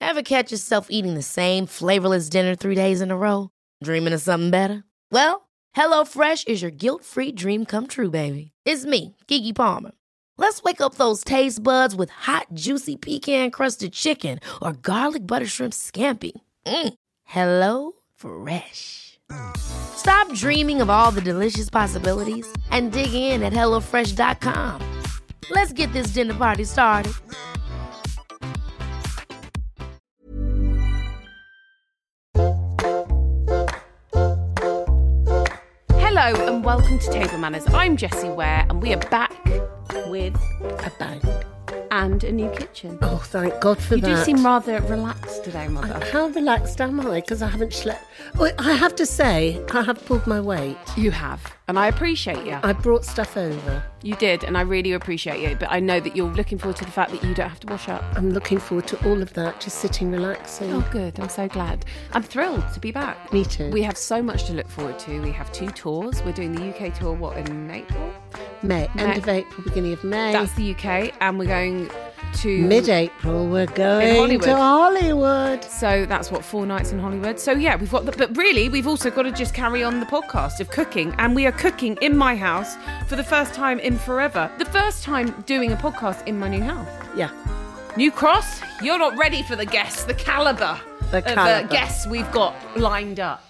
Ever catch yourself eating the same flavorless dinner 3 days in a row? Dreaming of something better? Well, HelloFresh is your guilt-free dream come true, baby. It's me, Keke Palmer. Let's wake up those taste buds with hot, juicy pecan-crusted chicken or garlic butter shrimp scampi. Hello Fresh. Stop dreaming of all the delicious possibilities and dig in at HelloFresh.com. Let's get this dinner party started. Hello and welcome to Table Manners. I'm Jessie Ware and we are back with a bang and a new kitchen. Oh, thank God for that. You do seem rather relaxed today, Mother. How relaxed am I? Because I haven't slept. Oh, I have to say, I have pulled my weight. You have, and I appreciate you. I brought stuff over. You did, and I really appreciate you. But I know that you're looking forward to the fact that you don't have to wash up. I'm looking forward to all of that, just sitting relaxing. Oh, good. I'm so glad. I'm thrilled to be back. Me too. We have so much to look forward to. We have 2 tours. We're doing the UK tour, in April? May. End of April, beginning of May. That's the UK, and we're going to... Mid-April, we're going to Hollywood. So that's 4 nights in Hollywood. So yeah, we've got but really, we've also got to just carry on the podcast of cooking. And we are cooking in my house for the first time in forever. The first time doing a podcast in my new house. Yeah. New Cross, you're not ready for the guests, the calibre of guests we've got lined up.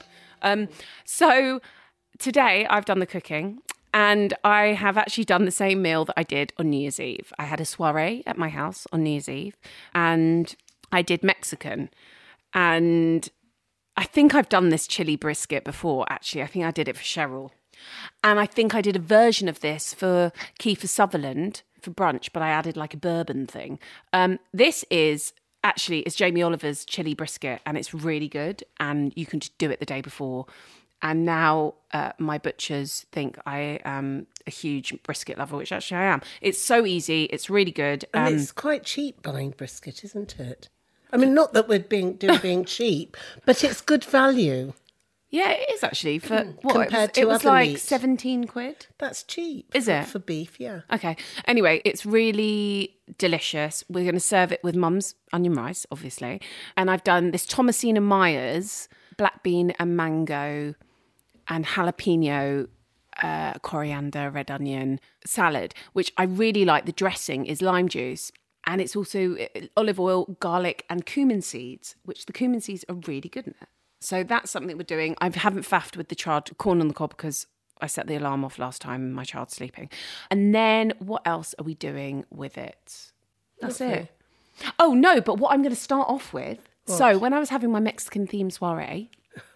So today I've done the cooking. And I have actually done the same meal that I did on New Year's Eve. I had a soiree at my house on New Year's Eve and I did Mexican. And I think I've done this chili brisket before, actually. I think I did it for Cheryl. And I think I did a version of this for Kiefer Sutherland for brunch, but I added like a bourbon thing. This is actually, it's Jamie Oliver's chili brisket and it's really good. And you can just do it the day before. And now my butchers think I am a huge brisket lover, which actually I am. It's so easy. It's really good. And it's quite cheap buying brisket, isn't it? I mean, not that we're being cheap, but it's good value. Yeah, it is actually. For what? Compared to it was other like meats. 17 quid. That's cheap. Is it? For beef, yeah. Okay. Anyway, it's really delicious. We're going to serve it with Mum's onion rice, obviously. And I've done this Thomasina Myers black bean and mango and jalapeno, coriander, red onion salad, which I really like. The dressing is lime juice and it's also olive oil, garlic and cumin seeds, which the cumin seeds are really good in it. So that's something we're doing. I haven't faffed with the charred corn on the cob because I set the alarm off last time and my child's sleeping. And then what else are we doing with it? That's it. Oh, no, but what I'm going to start off with. What? So when I was having my Mexican themed soiree,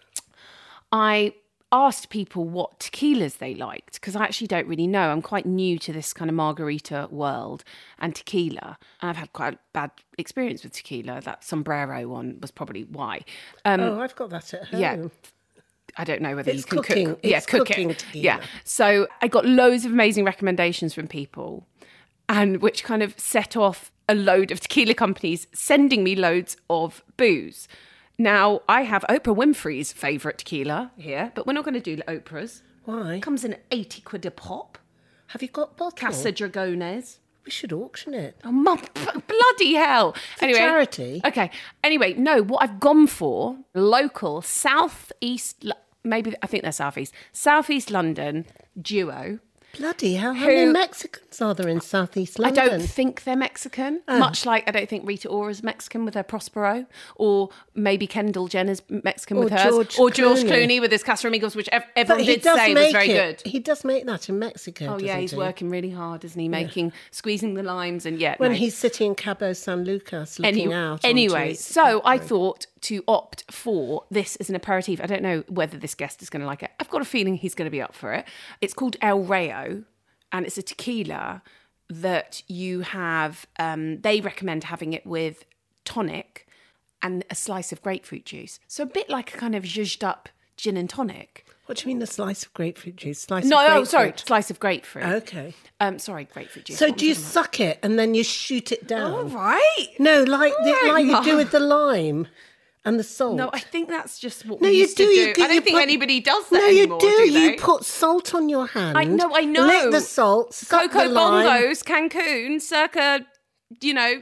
I asked people what tequilas they liked because I actually don't really know. I'm quite new to this kind of margarita world and tequila. And I've had quite a bad experience with tequila. That sombrero one was probably why. I've got that at home. Yeah. I don't know whether it's you can cooking. cook. It's cooking tequila. Yeah. So I got loads of amazing recommendations from people and which kind of set off a load of tequila companies sending me loads of booze. Now, I have Oprah Winfrey's favourite tequila here, but we're not going to do Oprah's. Why? It comes in at 80 quid a pop. Have you got bottles? Casa Dragones. We should auction it. Oh, bloody hell. For charity? Okay. Anyway, no, what I've gone for, local, southeast, maybe, I think they're southeast London duo. Bloody hell, how many Mexicans are there in southeast London? I don't think they're Mexican, much like I don't think Rita Ora's Mexican with her Prospero, or maybe Kendall Jenner's Mexican with hers, or George Clooney with his Casamigos, which everyone did say was very good. He does make that in Mexico, yeah, he's working really hard, isn't he? Squeezing the limes and When he's sitting in Cabo San Lucas looking out. Anyway, so I thought to opt for this as an aperitif. I don't know whether this guest is going to like it. I've got a feeling he's going to be up for it. It's called El Rayo, and it's a tequila that you have, they recommend having it with tonic and a slice of grapefruit juice. So a bit like a kind of zhuzhed up gin and tonic. What do you mean a slice of grapefruit juice? Slice of grapefruit. Okay. Sorry, grapefruit juice. So do you suck it and then you shoot it down? All right. No, like you do with the lime. And the salt. No, I think that's just what we used to do. I don't think anybody does that anymore, do they? You put salt on your hand. I know. Lick the salt, suck Coco the lime. Bongos, Cancun, circa,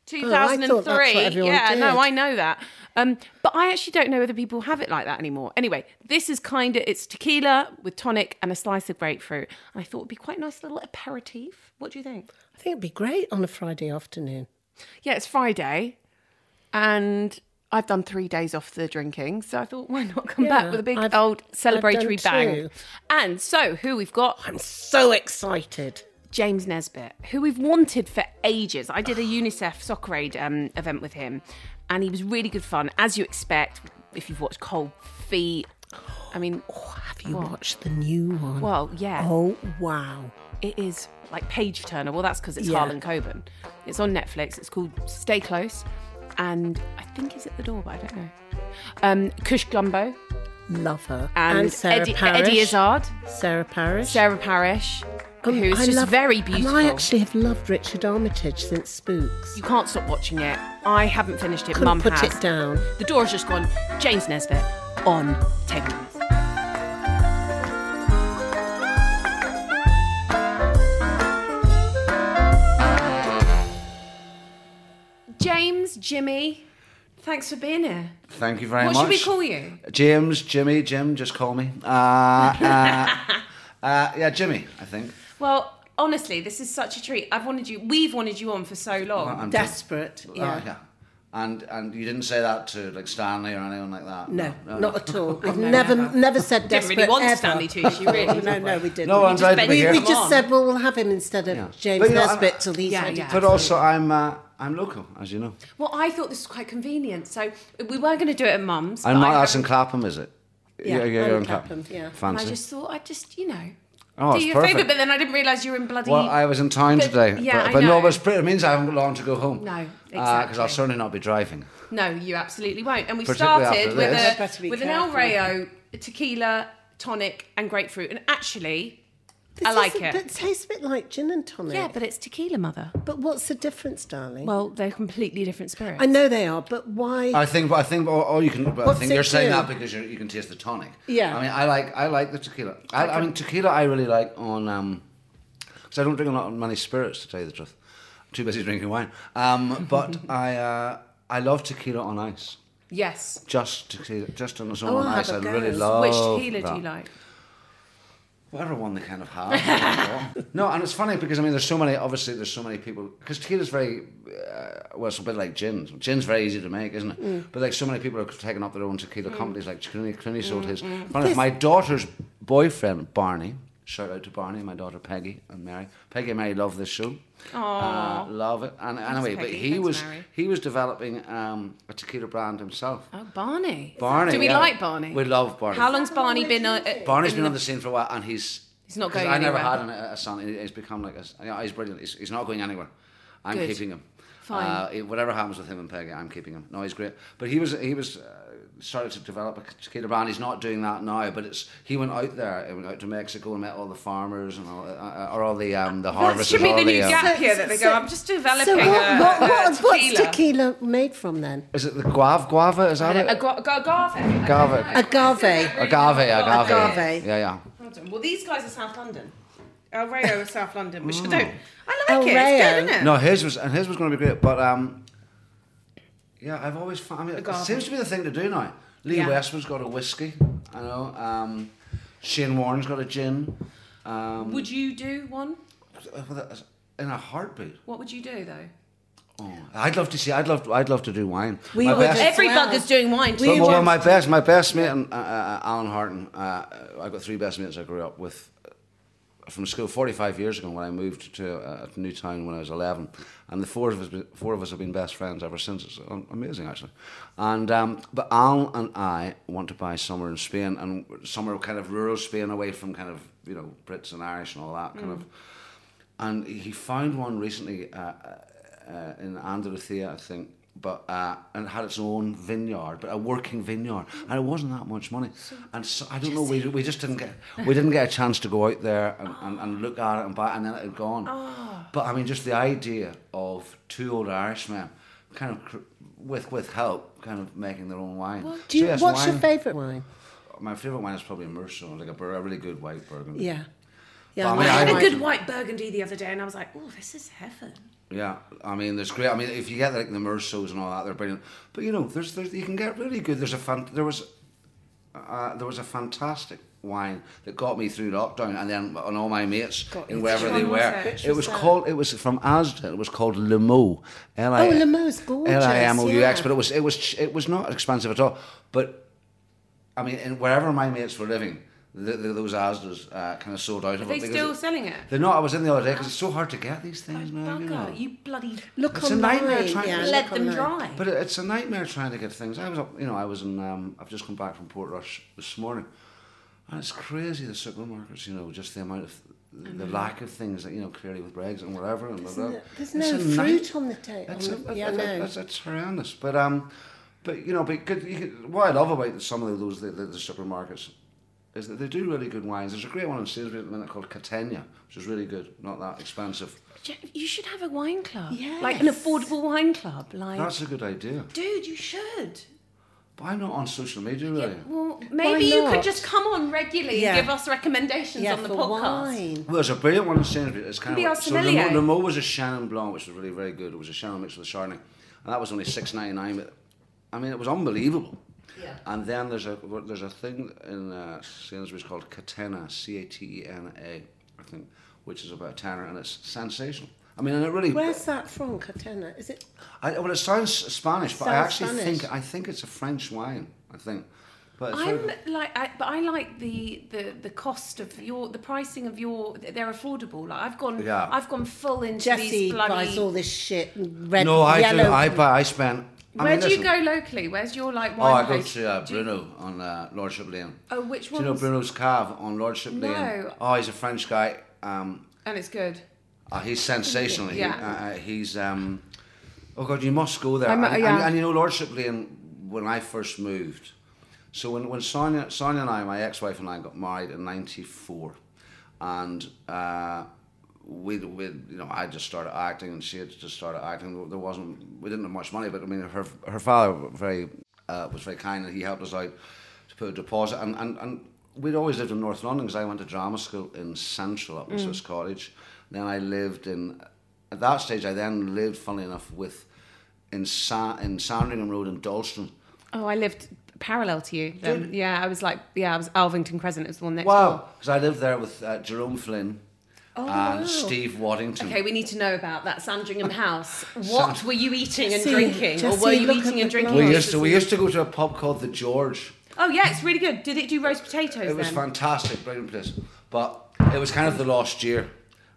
2003. thought that's what everyone did. No, I know that. But I actually don't know whether people have it like that anymore. Anyway, this is it's tequila with tonic and a slice of grapefruit. And I thought it'd be quite a nice little aperitif. What do you think? I think it'd be great on a Friday afternoon. Yeah, it's Friday, and I've done 3 days off the drinking, so I thought, why not come back with a big old celebratory I've done bang? too. And so, who we've got? I'm so excited. James Nesbitt, who we've wanted for ages. I did a UNICEF Soccer Aid event with him, and he was really good fun, as you expect, if you've watched Cold Feet. I mean... Have you watched the new one? Well, yeah. Oh, wow. It is like page turner. Well, that's because it's Harlan Coben. It's on Netflix. It's called Stay Close. And I think he's at the door, but I don't know. Kush Gumbo. Love her. And Sarah Parish. Eddie Izzard. Sarah Parish. Sarah Parish. Who's just very beautiful. And I actually have loved Richard Armitage since Spooks. You can't stop watching it. I haven't finished it. Couldn't Mum put has. it down. The door has just gone. James Nesbitt on Table Manners. James, Jimmy, thanks for being here. Thank you very much. What should we call you? James, Jimmy, Jim, just call me. Yeah, Jimmy, I think. Well, honestly, this is such a treat. We've wanted you on for so long. I'm Desperate. yeah. And you didn't say that to like Stanley or anyone like that? No, not at all. We've never said Didn't desperate really want ever. Stanley to, she really. No, we didn't. No, I'm glad to be here. We just said, well, we'll have him instead of James But, you know, Nesbitt till he's ready. yeah. But also, I'm local, as you know. Well, I thought this was quite convenient. So we were going to do it at Mum's. I'm but not that's in Clapham, is it? Yeah, you're I'm in Clapham, yeah. And Fancy. I just thought I'd just, do it's you a perfect. favour, but then I didn't realise you were in bloody... Well, I was in town today. yeah, but I no, know. but it means I haven't got long to go home. No, Because exactly. I'll certainly not be driving. No, you absolutely won't. And we Particularly started after this. Better be with an El careful. Rayo, tequila, tonic and grapefruit. And actually, I like it. It tastes a bit like gin and tonic. Yeah, but it's tequila, mother. But what's the difference, darling? Well, they're completely different spirits. I know they are, but why? I think all you can. I What's think it you're saying do? that because you can taste the tonic. Yeah. I mean, I like the tequila. I mean, tequila I really like on because I don't drink a lot of many spirits, to tell you the truth. I'm too busy drinking wine. But I love tequila on ice. Yes. Just tequila, just on its own Oh, on I'll ice. I have a really go. love. Which tequila that. do you like? Whatever one they kind of have. No, and it's funny because I mean, there's so many people because tequila's very well, it's a bit like gin. Gin's very easy to make, isn't it? But like so many people are taking up their own tequila companies. Like Clooney sold his. Funny, my daughter's boyfriend Barney. Shout out to Barney, my daughter Peggy and Mary. Peggy and Mary love this show. Love it. And anyway, but Peggy. Thanks, Mary. he was developing a tequila brand himself. Oh, Barney. Barney. Do we yeah. like Barney? We love Barney. How long's Barney been... Barney's been on the scene for a while, and he's not 'cause going I never anywhere. had a son. He's become like he's brilliant. He's not going anywhere. I'm Good. keeping him. Fine. Whatever happens with him and Peggy, I'm keeping him. No, he's great. But he was started to develop a tequila brand. He's not doing that now, but he went out there. He went out to Mexico and met all the farmers and all the That harvesters. should be all the new the, gap here that they go, I'm just developing So what's tequila. tequila made from then? Is it the guava? Is that it? Agave. Agave. Agave. Yeah. Well, these guys are South London. El Rayo is South London, which I like El it. It's Rayo. good, isn't it? No, his was going to be great, but yeah, I've always found. I mean, it seems to be the thing to do now. Lee Yeah. Westwood's got a whiskey, I know. Shane Warren's got a gin. Would you do one? In a heartbeat. What would you do though? Oh, I'd love to do wine. We My would best- as Every well. bugger's doing wine. But, well, my best mate, and Alan Harton. I've got 3 best mates I grew up with from school 45 years ago when I moved to a new town when I was 11, and the four of us have been best friends ever since. It's amazing, actually. And but Alan and I want to buy somewhere in Spain, and somewhere kind of rural Spain, away from kind of Brits and Irish and all that kind of. And he found one recently in Andalusia, I think. But and it had its own vineyard, but a working vineyard, and it wasn't that much money. And so, I don't know, we just didn't get a chance to go out there and look at it and buy it, and then it had gone. But I mean, just the idea of 2 old Irishmen, kind of with help, kind of making their own wine. What's your favourite wine? My favourite wine is probably a Meursault, like a really good white Burgundy. Yeah. Yeah, But, I had a I- good white burgundy the other day, and I was like, oh, this is heaven. Yeah, I mean, there's great. I mean, if you get like the Merceaus and all that, they're brilliant. But you know, there's you can get really good. There was a fantastic wine that got me through lockdown, and then on all my mates in wherever they Which one was were. it? It was from Asda. It was called Limoux. Limou's gorgeous. Limoux, yeah. but it was not expensive at all. But I mean, in wherever my mates were living, those Asdas kind of sold out of Are it. they because still selling it? They're not. I was in the other day because it's so hard to get these things, man. You know. Bugger, you bloody Look It's a online. nightmare trying to- let look them online. dry. But it's a nightmare trying to get things. I was in. I've just come back from Portrush this morning, and it's crazy the supermarkets. You know, just the amount of the lack of things that clearly with Brexit and whatever. And blah, blah. There's It's no a fruit on the table. It's horrendous. But good, what I love about some of the supermarkets is that they do really good wines. There's a great one in Sainsbury's at the minute called Catania, which is really good, not that expensive. You should have a wine club. Yes. Like an affordable wine club. Like, That's a good idea. dude, you should. But I'm not on social media really. Well, maybe you could not? just come on regularly Yeah. and give us recommendations on the for podcast. wine. Well, there's a brilliant one in Sainsbury's. It's kind Be of our so sommelier. Limoux was a Chenin Blanc, which was really very good. It was a Chenin mixed with a Chardonnay, and that was only $6.99. But I mean, it was unbelievable. Yeah. And then there's a thing in Sainsbury's called Catena, Catena, I think, which is about a tenner, and it's sensational. I mean, and it really. Where's that from, Catena? Is it? Well, it sounds Spanish, but I Sounds actually Spanish. I think it's a French wine. I think, but it's I'm very- like, but I like the cost of the pricing of they're affordable. Like I've gone full into Jesse these bloody. buys all this shit. Red, No, I yellow. do. I spent. Where do you go locally? Where's your like Oh, wine I go place? to Bruno on Lordship Lane. Oh, which Do you know ones? Bruno's Cave on Lordship Lane? No. Oh, he's a French guy. And it's good. He's sensational. Yeah. He's. Oh God, you must go there. And you know Lordship Lane. When I first moved, so when Sonia and I, my ex-wife and I, got married in '94, and I just started acting and she had just started acting. We didn't have much money, but I mean her father was very kind and he helped us out to put a deposit. And we'd always lived in North London because I went to drama school in Central up in Swiss Cottage. Then I lived at that stage I then lived, funnily enough, in Sandringham Road in Dalston. Oh, I lived parallel to you. Then. Yeah, I was Alvington Crescent. It was the one next Wow, door. because I lived there with Jerome Flynn and Steve Waddington. Okay, we need to know about that Sandringham house. What were you eating and Jesse, drinking, or Jesse, were you look eating at and the drinking? glass. We used to go to a pub called the George. Oh yeah, it's really good. Did it do roast potatoes? It was then? fantastic, brilliant place. But it was kind of the lost year.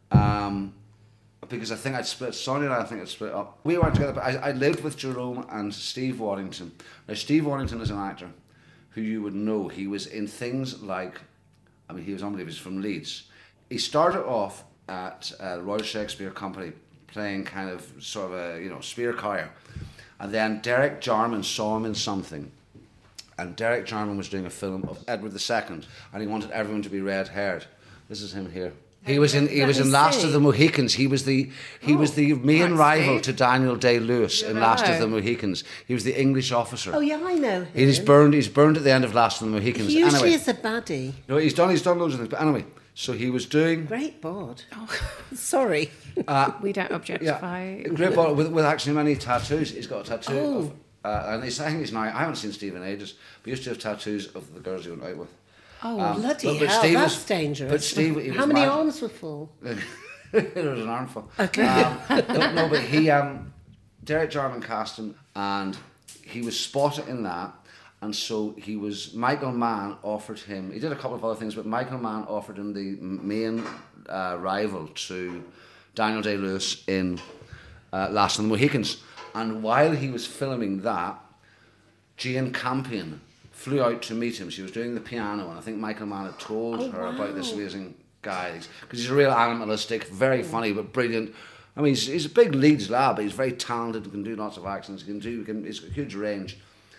Because I think I'd split, Sonia and I think I'd split up. We weren't together, but I lived with Jerome and Steve Waddington. Now, Steve Waddington is an actor who you would know. He was in things like, I mean, he was unbelievable. He's from Leeds. He started off at Royal Shakespeare Company playing kind of sort of a, spear carrier. And then Derek Jarman saw him in something. And Derek Jarman was doing a film of Edward II, and he wanted everyone to be red-haired. This is him here. He was in Last of the Mohicans. He was the main rival to Daniel Day-Lewis in Last of the Mohicans. He was the English officer. Oh yeah, I know him. He's burned at the end of Last of the Mohicans. He usually Anyway, is a baddie. no, he's done loads of things. But anyway, so he was doing Great bod. Oh, sorry. We don't objectify. great ball with actually many tattoos. He's got a tattoo of, and I think he's now. I haven't seen Steve in ages, but he used to have tattoos of the girls he went out with. Oh, Um, bloody but hell, Steve that's was- dangerous. but Steve, he How was many mad. arms were full? There was an armful. Okay. But he, Derek Jarman cast him, and he was spotted in that, and so Michael Mann offered him, he did a couple of other things, but Michael Mann offered him the main rival to Daniel Day-Lewis in Last of the Mohicans. And while he was filming that, Jane Campion flew out to meet him. She was doing the piano, and I think Michael Mann had told her about this amazing guy, because he's a real animalistic, very funny but brilliant. I mean, he's a big Leeds lad, but he's very talented. He can do lots of accents. He's got a huge range.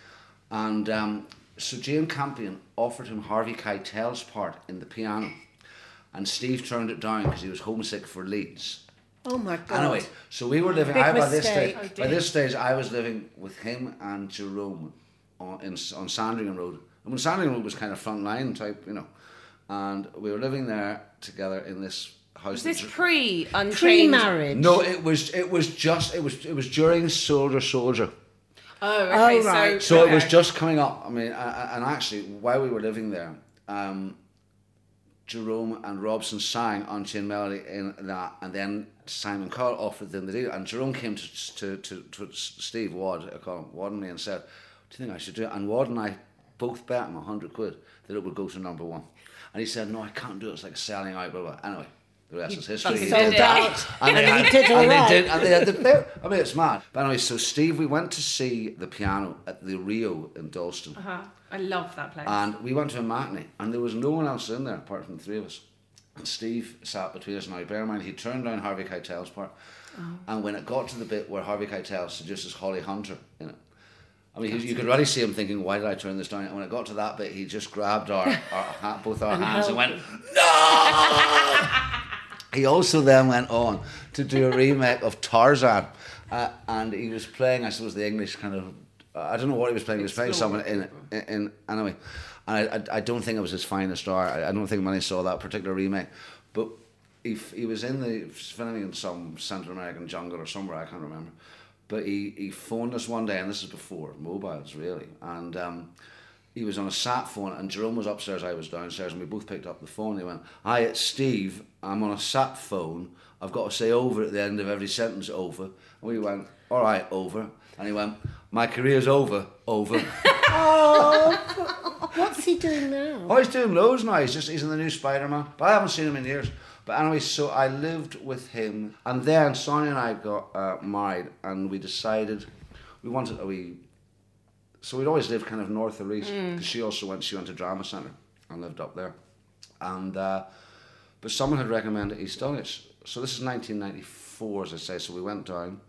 And so Jane Campion offered him Harvey Keitel's part in the piano, and Steve turned it down because he was homesick for Leeds. Oh my God. Anyway, so we were living. Big By mistake. this stage, I was living with him and Jerome on Sandringham Road. And when Sandringham Road was kind of front line type, and we were living there together in this house. Was this pre-Unchained? Pre-marriage. No, it was during Soldier. Oh, okay. Oh, right. So it was just coming up. I mean, and actually, while we were living there, Jerome and Robson sang Unchained Melody in that, and then Simon Cowell offered them the deal. And Jerome came to Steve Wad, I call him Wad, and me, and said, "Do you think I should do it?" And Wad and I both bet him £100 that it would go to number one. And he said, "No, I can't do it. It's like selling out." Blah blah. Anyway. The rest is history. He sold out. And he did all right. And they did. I mean, it's mad. But anyway, so Steve, we went to see the piano at the Rio in Dalston. I love that place. And we went to a matinee, and there was no one else in there apart from the three of us. And Steve sat between us. Now, bear in mind, he turned down Harvey Keitel's part. And when it got to the bit where Harvey Keitel seduces Holly Hunter in it, I mean, you could really see him thinking, "Why did I turn this down?" And when it got to that bit, he just grabbed both our hands and went, "No!" He also then went on to do a remake of Tarzan, and he was playing, I suppose, the English kind of. I don't know what he was playing. He was playing someone in anyway, and I don't think it was his finest hour. I don't think many saw that particular remake, but he was in the filming in some Central American jungle or somewhere, I can't remember. But he phoned us one day, and this is before mobiles really, and he was on a sat phone, and Jerome was upstairs, I was downstairs, and we both picked up the phone. He went, "Hi, it's Steve. I'm on a sat phone. I've got to say over at the end of every sentence, over." And we went, "All right, over." And he went, "My career's over, over." Oh, what's he doing now? Oh, he's doing loads now. He's in the new Spider-Man. But I haven't seen him in years. But anyway, so I lived with him, and then Sonia and I got married, and we decided we wanted So we'd always lived kind of north of East, because she went to Drama Centre and lived up there, and but someone had recommended East Dulwich. So this is 1994, as I say. So we went down,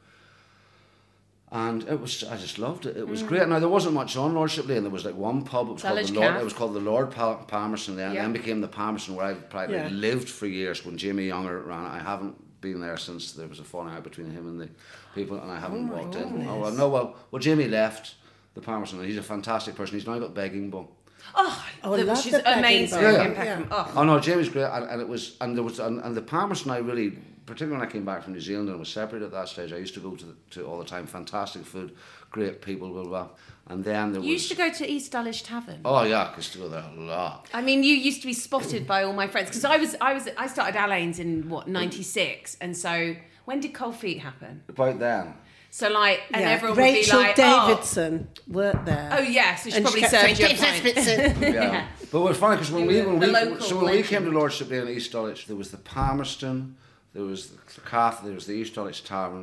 and I just loved it. It was great. Now there wasn't much on Lordship Lane. There was like one pub. It was called the Lord Palmerston then, and then became the Palmerston, where I practically lived for years when Jamie Younger ran it. I haven't been there since there was a falling out between him and the people, and I haven't walked in. Oh well, no, well Jamie left the Palmerston, and he's a fantastic person. He's now got Begging Bowl. I love she's the amazing. Yeah. Oh no, Jamie's great, and the Palmerston, I really, particularly when I came back from New Zealand and was separated at that stage, I used to go to all the time. Fantastic food, great people, blah blah. And then there was. You used to go to East Dulwich Tavern. Oh yeah, I used to go there a lot. I mean, you used to be spotted by all my friends, because I started Alain's in '96, and so when did Cold Feet happen? About then. So like, and everyone Rachel would be like, Davidson worked there. Oh yeah, so she And probably kept saying, served you a "James pint. Espitson." Yeah. But what's funny, because when we local came to Lordship Lane in East Dulwich, there was the Palmerston, there was the Cath, there was the East Dulwich Tavern,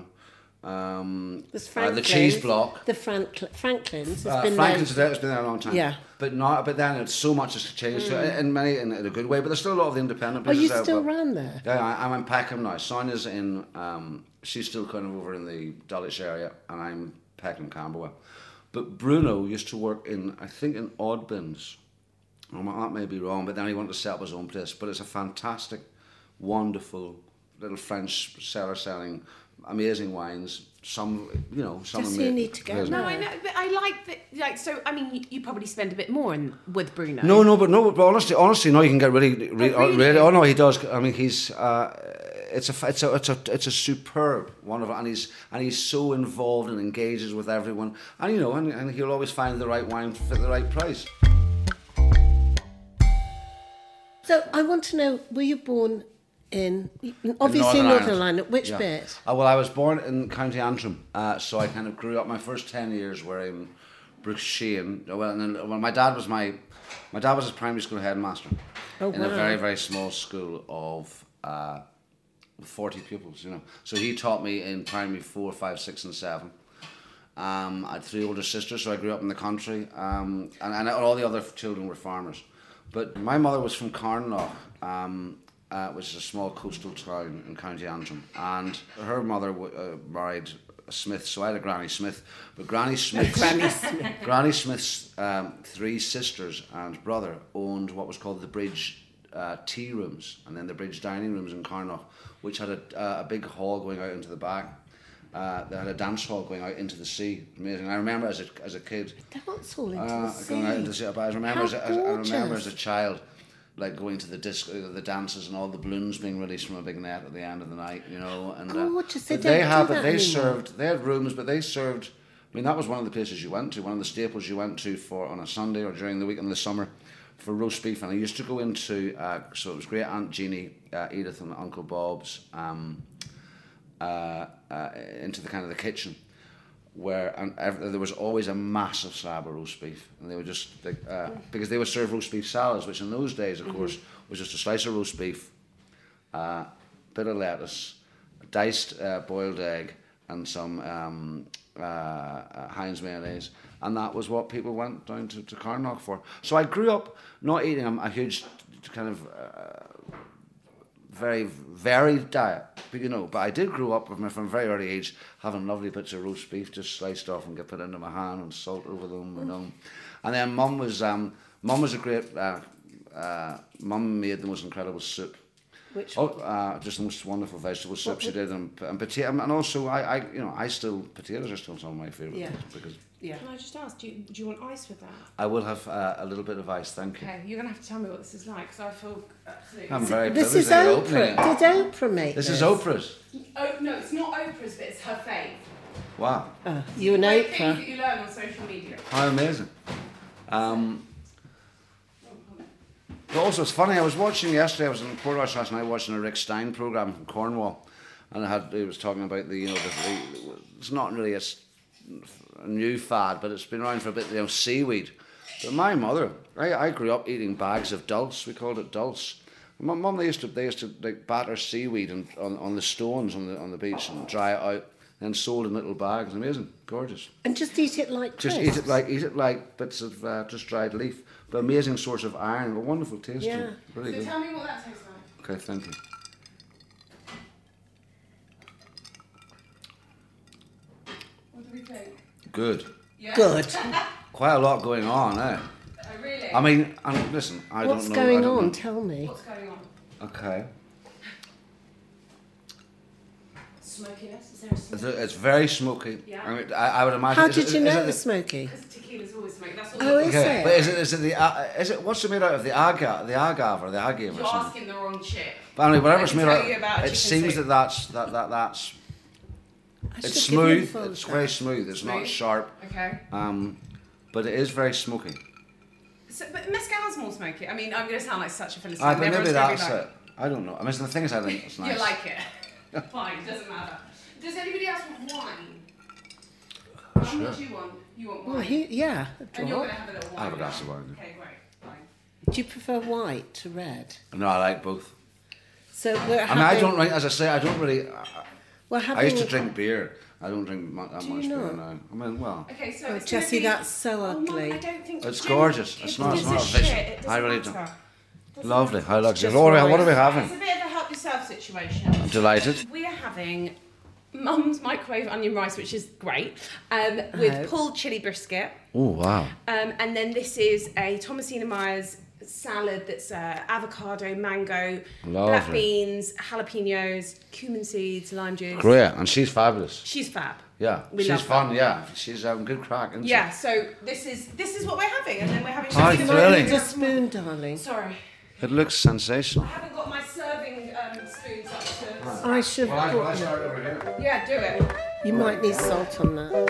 the Cheese Block. The Franklin's has Franklin's has been there a long time. Yeah. But then it's so much has changed in a good way. But there's still a lot of the independent Oh, places you there, still but- ran there? Yeah, I'm in Peckham now. Sonia's in, she's still kind of over in the Dulwich area, and I'm Peckham, Camberwell. But Bruno used to work in Oddbins. That may be wrong, but then he wanted to set up his own place. But it's a fantastic, wonderful little French cellar selling amazing wines. Some Just amazing. you need to go. No, I know, but I like that. Like, so I mean, you probably spend a bit more with Bruno. But honestly, no, you can get really. really? Oh no, he does. I mean, he's. It's a superb one of, and he's so involved and engages with everyone, and and he'll always find the right wine for the right price. So I want to know, were you born in, obviously Northern Ireland, which bit? Well, I was born in County Antrim, so I kind of grew up. My first 10 years were in Brookshean. Well, and then my dad was a primary school headmaster in a very, very small school of 40 pupils. So he taught me in primary 4, 5, 6, and 7. I had 3 older sisters, so I grew up in the country, and all the other children were farmers. But my mother was from Carnlough, which is a small coastal town in County Antrim, and her mother married a Smith, so I had a Granny Smith. But Granny Smith's 3 sisters and brother owned what was called the Bridge tea rooms, and then the Bridge dining rooms in Carnlough, which had a big hall going out into the back. They had a dance hall going out into the sea. Amazing. I remember as a kid. Dance hall into the sea. Going out into the sea. But I remember as a child like going to the disco, the dances, and all the balloons being released from a big net at the end of the night, you know. And Gorgeous. They but don't do that they anymore. served. They had rooms, but they served. I mean, that was one of the places you went to, one of the staples you went to for on a Sunday or during the week in the summer for roast beef. And I used to go into so it was great Aunt Jeannie, Edith, and Uncle Bob's into the kind of the kitchen, where there was always a massive slab of roast beef, and they would just like, because they would serve roast beef salads, which in those days, of course, was just a slice of roast beef, bit of lettuce, a diced boiled egg, and some Heinz mayonnaise, and that was what people went down to Carnock for. So I grew up not eating a huge kind of very varied diet, but you know. But I did grow up from a very early age having lovely bits of roast beef just sliced off and get put into my hand and salt over them, you know. And then Mum was a great. Mum made the most incredible soup. Which just the most wonderful vegetable soup she did, and potato, and also potatoes are still some of my favourites. Yeah. Because Can I just ask, do you want ice with that? I will have a little bit of ice, thank you. Okay, you're going to have to tell me what this is like, because I feel absolutely... I'm very this privileged is that you're opening Oprah. it. Did Oprah make This this? is Oprah's. Oh, no, it's not Oprah's, but it's her fave. Wow, You and Great things Oprah. that you learn on social media. how amazing. But also, it's funny, I was watching yesterday, I was in Portrush last night watching a Rick Stein programme from Cornwall, and he was talking about it's not really a new fad, but it's been around for a bit, seaweed. But my mother, I grew up eating bags of dulse, we called it dulse. My mum, they used to like batter seaweed on the stones on the beach and dry it out, then sold in little bags. Amazing, gorgeous. And just eat it like Just crisps. eat it like bits of just dried leaf. But amazing source of iron, but wonderful taste. Yeah. Really So good. tell me what that tastes like. Okay, thank you. What do we think? Good. Yeah? Good. Quite a lot going on, eh? Oh, really? I mean, listen, I What's don't know. going I don't on? know. Tell me. What's going on? Okay. Smokiness? Is there a smoke? It's very smoky. Yeah. I mean, I would imagine. How is did it- you is know it it the- was smoky? Because tequila's always smoky. That's all. Oh, it is Okay, it? but is it what's it made out of? The agave or the agave or You're something? asking the wrong shit. But anyway, whatever I it's can made tell out you about of, it chicken seems soup. that's I it's should give you a smooth. full It's shot. very smooth. It's not Smooth. sharp. Okay. But it is very smoky. So, but mezcal's more smoky. I mean, I'm going to sound like such a Philistine. But maybe Everyone's gonna be that's like, it. I don't know. I mean, the thing is, I think it's nice. You like it. Fine, doesn't matter. Does anybody else want wine? How much do you want? You want wine? Well, yeah, a And you're drop. going to have a little wine. I have a glass now. of wine. Okay, great. Fine. Do you prefer white to red? No, I like both. So we're I having... mean, I don't really, as I say, I don't really. We're having... I used to drink beer. I don't drink that Do you much beer not? now. I mean, well, Okay, so Oh, it's Jessie, gonna be... that's so Oh, Mum, ugly. I don't think... It's Jen, gorgeous. It's not- gives it's not a a vision. shit. It doesn't I really matter. don't. Doesn't lovely. matter. How luxurious. Just What are we It's having? a bit of a help yourself situation. I'm delighted. We are having Mum's microwave onion rice, which is great, Oh. with pulled chili brisket. Oh wow. And then this is a Thomasina Myers salad that's avocado, mango, black Lovely. beans, jalapenos, cumin seeds, lime juice. Great, and she's fabulous. She's fab. Yeah, We she's love fun. her. Yeah, she's good crack. Isn't Yeah, so this is what we're having, and then we're having. Hi, Jessie the thrilling. Need a spoon, darling. Sorry, She? It looks sensational. I haven't got my serving spoons up to. I should have brought them. start over here. Yeah, do it. You might need salt on that.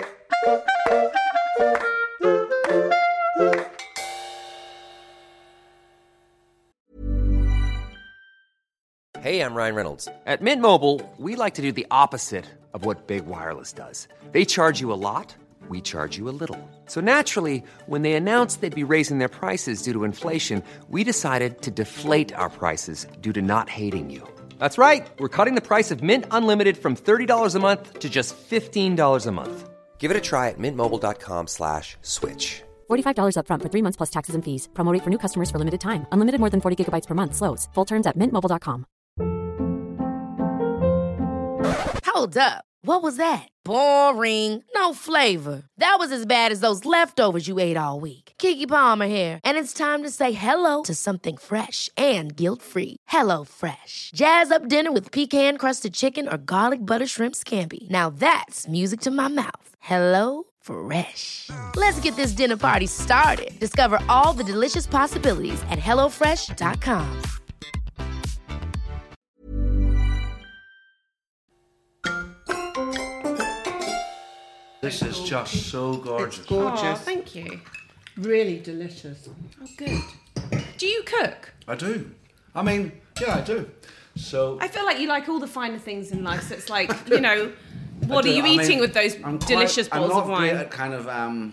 Hey, I'm Ryan Reynolds. At Mint Mobile, we like to do the opposite of what Big Wireless does. They charge you a lot, we charge you a little. So naturally, when they announced they'd be raising their prices due to inflation, we decided to deflate our prices due to not hating you. That's right. We're cutting the price of Mint Unlimited from $30 a month to just $15 a month. Give it a try at mintmobile.com/switch. $45 upfront for 3 months plus taxes and fees. Promo rate for new customers for limited time. Unlimited more than 40 gigabytes per month. Slows full terms at mintmobile.com. Hold up. What was that? Boring. No flavor. That was as bad as those leftovers you ate all week. Keke Palmer here, and it's time to say hello to something fresh and guilt-free. Hello Fresh. Jazz up dinner with pecan-crusted chicken or garlic butter shrimp scampi. Now that's music to my mouth. Hello Fresh. Let's get this dinner party started. Discover all the delicious possibilities at hellofresh.com. This is just so gorgeous. It's gorgeous. Oh, thank you. Really delicious. Oh, good. Do you cook? I do. I mean, yeah, I do. So I feel like you like all the finer things in life. So it's like, you know, what I are do. you I eating mean, with those delicious bowls of I'm not great wine? at kind of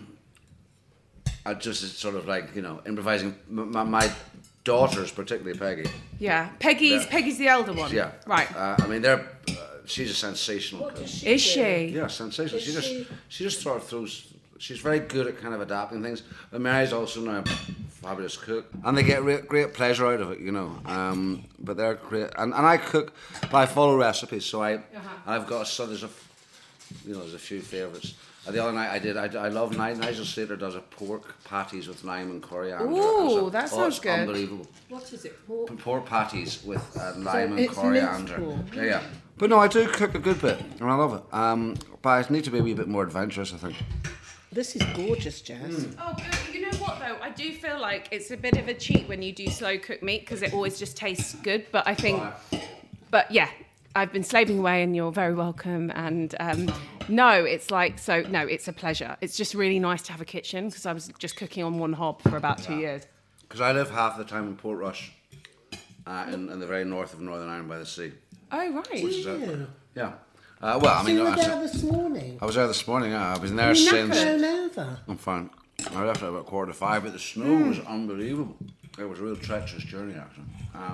I just sort of like, you know, improvising. My daughters, particularly Peggy. Yeah, Peggy's the elder one. Yeah, right. I mean, they're. She's a sensational cook. Is she? Yeah, sensational. She just sort of throws. She's very good at kind of adapting things. But Mary's also now a fabulous cook, and they get great pleasure out of it, you know. But they're great, and I cook, but I follow recipes. So I've got there's a few favourites. The other night I love Nigel Slater does a pork patties with lime and coriander. Ooh, that sounds it's good. Unbelievable. What is it? Pork patties with lime and it's coriander. minced pork. Yeah. But no, I do cook a good bit, and I love it. But I need to be a wee bit more adventurous, I think. This is gorgeous, Jazz. Oh, good. You know what though? I do feel like it's a bit of a cheat when you do slow cooked meat because it always just tastes good. But I think, but yeah, I've been slaving away, and you're very welcome. And it's a pleasure. It's just really nice to have a kitchen because I was just cooking on one hob for about 2 years. Because I live half the time in Portrush, in the very north of Northern Ireland by the sea. Oh right. Which is yeah. I So mean, you were there this morning? I was there this morning. I've been there You're since. not going over. I'm fine. I left at about 4:45, but the snow was unbelievable. It was a real treacherous journey, actually.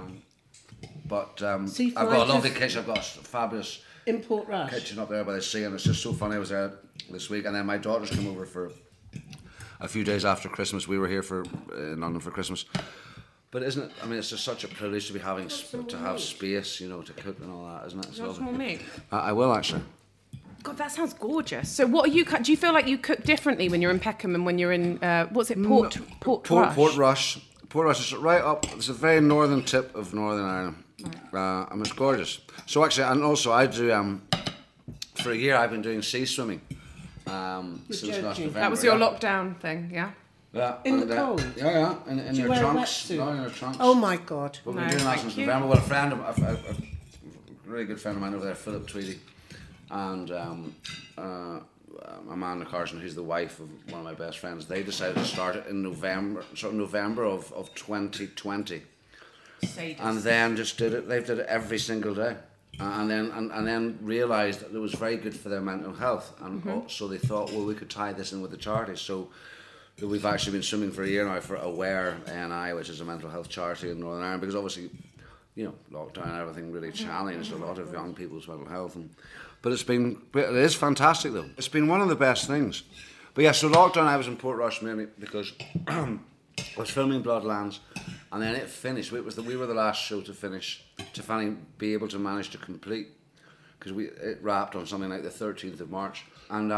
See, I've got a lovely kitchen. I've got a fabulous In Portrush. kitchen up there by the sea, and it's just so funny. I was there this week, and then my daughters came over for a few days after Christmas. We were here in London for Christmas. But isn't it? I mean, it's just such a privilege to be having to have space, you know, to cook and all that, isn't it? It's You want some lovely. more meat? I will actually. God, that sounds gorgeous. So, what are you? Do you feel like you cook differently when you're in Peckham and when you're in Portrush? Portrush. Portrush is right up. It's a very northern tip of Northern Ireland, and it's gorgeous. So actually, and also I do. For a year, I've been doing sea swimming. Since last November. That was your lockdown thing, yeah? Yeah. In the cold? Yeah. In you your wear a trunks. wetsuit? No, in your trunks. Oh my God. We've been No, doing that thank since you. November. Well, a really good friend of mine over there, Philip Tweedy, and Amanda Carson, who's the wife of one of my best friends, they decided to start it in November of 2020. And then just did it. They've did it every single day, and then realised that it was very good for their mental health, and so they thought, well, we could tie this in with the charity. So we've actually been swimming for a year now for Aware ANI, which is a mental health charity in Northern Ireland, because obviously, you know, lockdown and everything really challenged a lot of young people's mental health. But it is fantastic though. It's been one of the best things. But yeah, so lockdown I was in Portrush mainly because I was filming Bloodlands, and then it finished. We were the last show to finish, to finally be able to manage to complete, because it wrapped on something like the 13th of March, and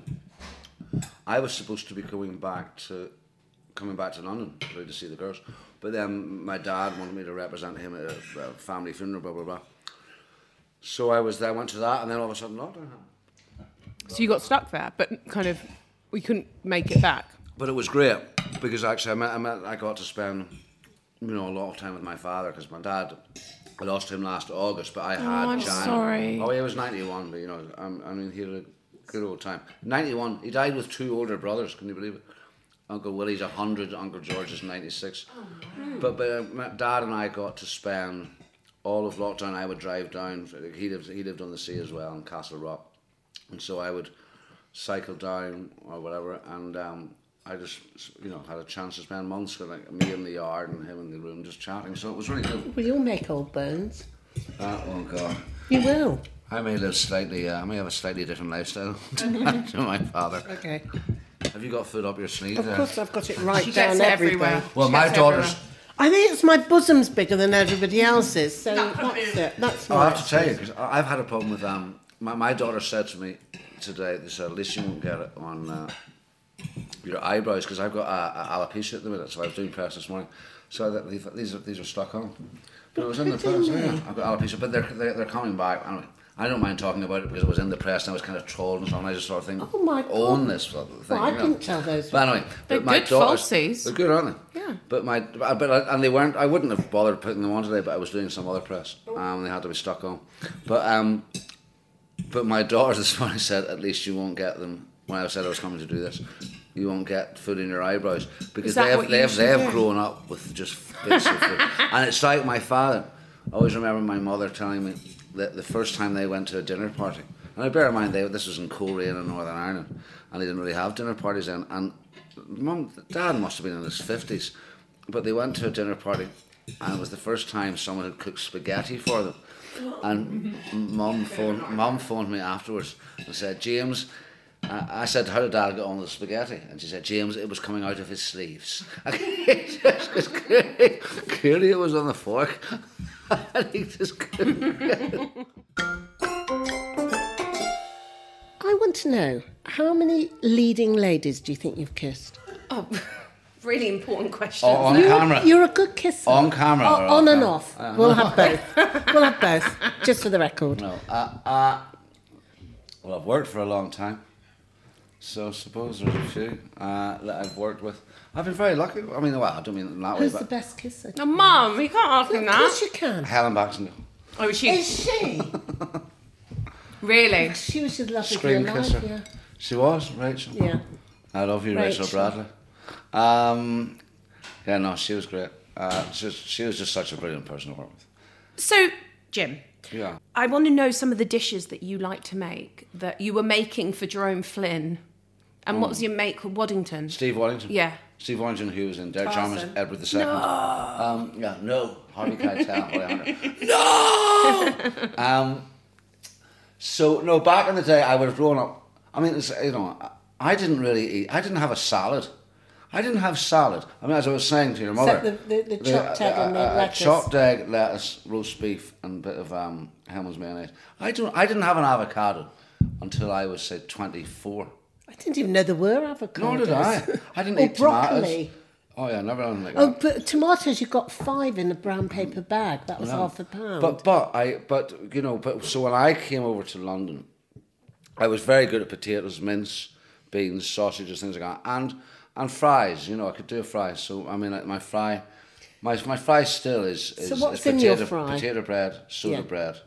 I was supposed to be coming back to London really to see the girls, but then my dad wanted me to represent him at a family funeral, blah blah blah. So I went to that, and then all of a sudden lockdown happened. So you got stuck there, but kind of we couldn't make it back. But it was great because actually I got to spend, you know, a lot of time with my father, because my dad, I lost him last August, but I had I'm Janet. sorry. Oh, he was 91, but you know, I mean, he had a good old time. 91. He died with 2 older brothers. Can you believe it? Uncle Willie's 100. Uncle George is 96. But my dad and I got to spend all of lockdown. I would drive down. He lived on the sea as well in Castle Rock, and so I would cycle down or whatever, and I just, you know, had a chance to spend months with like me in the yard and him in the room just chatting. So it was really good. Well, you'll make old bones. Oh God. You will. I may have a slightly different lifestyle to my father. Okay. Have you got food up your sleeve Of there? course, I've got it right She down gets it everywhere. everywhere. Well, She my gets it daughter's. everywhere. I think it's my bosom's bigger than everybody else's, so that's it. That's I have nice. to tell you, because I've had a problem with my daughter said to me today, they said, at least you won't get it on your eyebrows, because I've got alopecia at the minute, so I was doing press this morning, so these are stuck on. But it was in the press, yeah. I've got alopecia, but they're coming back. Anyway, I don't mind talking about it because it was in the press and I was kind of trolled and so on. I just sort of think, Oh my God. own this sort of thing. Well, I you know. couldn't tell those. But anyway, They're but my good daughters, falsies. they're good, aren't they? Yeah. And they weren't. I wouldn't have bothered putting them on today, but I was doing some other press. They had to be stuck on. But my daughter this morning said, at least you won't get them. When I said I was coming to do this, you won't get food in your eyebrows because that they what you have usually do? grown up with just bits of food. And it's like my father. I always remember my mother telling me that the first time they went to a dinner party, and I bear in mind this was in Coleraine in Northern Ireland, and they didn't really have dinner parties then. And Dad must have been in his 50s, but they went to a dinner party, and it was the first time someone had cooked spaghetti for them. And Mum phoned me afterwards and said, James. I said, how did Dad get on with the spaghetti? And she said, James, it was coming out of his sleeves. Because clearly it was on the fork. And he just couldn't get it. I want to know, how many leading ladies do you think you've kissed? Oh, really important question. On camera. You're a good kisser. On camera. or On and camera? off. We'll have both. We'll have both, just for the record. No. Well, I've worked for a long time. So I suppose there's a few that I've worked with. I've been very lucky. I mean, well, I don't mean it in that Who's way, the but best kisser? No, Mum, you can't ask him Of course that. you can. Helen Baxendale. Oh, is she? Is she? Really? She was just lovely Screen to be alive, kisser. yeah. She was, Rachel. Yeah. I love you, Rachel Rachel. Bradley. Yeah, no, she was great. She was just such a brilliant person to work with. So, Jim, Yeah. I want to know some of the dishes that you like to make, that you were making for Jerome Flynn. And what was your mate called? Waddington? Steve Waddington. Yeah. Steve Waddington, who was in Derek Jarman's Tarzan. Edward II. No. Harvey Keitel. Holly Hunter. No! So, no, back in the day, I would have grown up. I mean, I didn't really eat. I didn't have a salad. I didn't have salad. I mean, as I was saying to your mother. Except the chopped egg and the lettuce. Chopped egg, lettuce, roast beef, and a bit of Hellmann's mayonnaise. I didn't have an avocado until I was, say, 24. I didn't even know there were avocados. Nor did I. I didn't Or eat tomatoes. broccoli. Oh yeah, never done like Oh, that. but tomatoes, you got 5 in a brown paper bag. That was half a pound. So when I came over to London, I was very good at potatoes, mince, beans, sausages, things like that, and fries. I could do a fry. So I mean, like my fry still is So what's is in potato, your fry? Potato bread, soda Yeah. bread,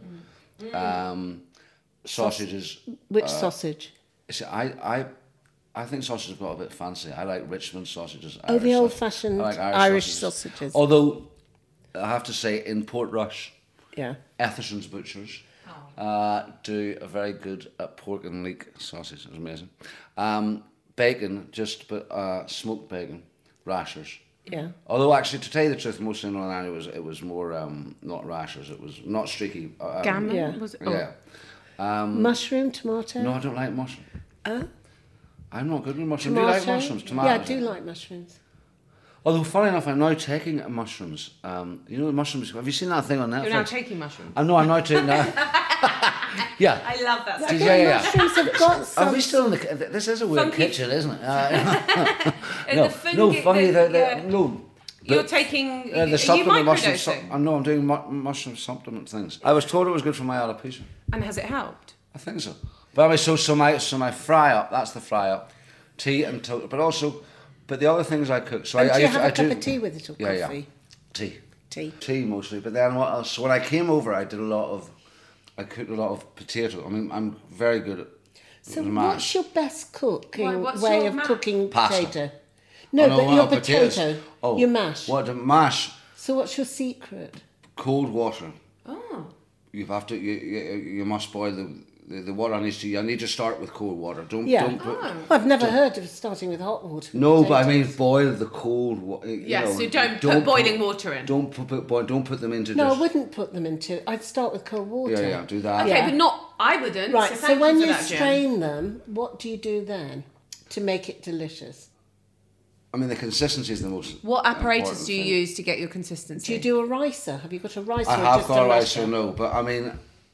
sausages. Which sausage? See, I think sausages got a bit fancy. I like Richmond sausages. Oh, Irish the sausage. old-fashioned I like Irish sausages. Although, I have to say, in Portrush, Yeah. Etherson's Butchers do a very good pork and leek sausage. It's amazing. Bacon, smoked bacon, rashers. Yeah. Although, actually, to tell you the truth, mostly in Northern Ireland, it was more not rashers. It was not streaky. Gammon? Yeah. Was it? Yeah. Mushroom, tomato? No, I don't like mushroom. Oh, I'm not good with mushrooms. tomato? Do you like mushrooms? Tomatoes? Yeah, I do like mushrooms. Although, funny enough, I'm now taking mushrooms. The mushrooms. Have you seen that thing on Netflix? You're now taking mushrooms. I'm now taking that. Yeah. I love that stuff. Yeah. Mushrooms have got some... Are we still in the? This is a weird Funky- kitchen, isn't it? The fungi- no, funny. yeah. No. You're taking... The are you supplement mushroom. microdosing? No, I'm doing mushroom supplement things. I was told it was good for my alopecia. And has it helped? I think so. But anyway, so my fry up. That's the fry up. Tea and toast, but the other things I cook. So And I do you used to- have I a cup do- of tea with it or Yeah, coffee? Tea. Tea. Mostly. But then what else? So when I came over, I cooked a lot of potato. I mean, I'm very good at So mash. what's your best cooking What's way your of mash? cooking Pasta. potato? No, Oh, no, but well, your potatoes. potato, Oh, your mash. What the mash? So what's your secret? Cold water. Oh. You have to. You must boil the water. I need to start with cold water. Don't put. Well, I've never heard of starting with hot water. with No, but I potatoes. mean boil the cold water. Yeah, so don't put boiling water in. Don't put them into. No, just, I wouldn't put them into... I'd start with cold water. Yeah, do that. Okay, Yeah. but not... I wouldn't. Right, so thank when for you that, Jim. strain them, what do you do then to make it delicious? I mean, the consistency is the most. What apparatus important do you thing. use to get your consistency? Do you do a ricer? Have you got a ricer I or have just got a rice, masher? so no, but I mean,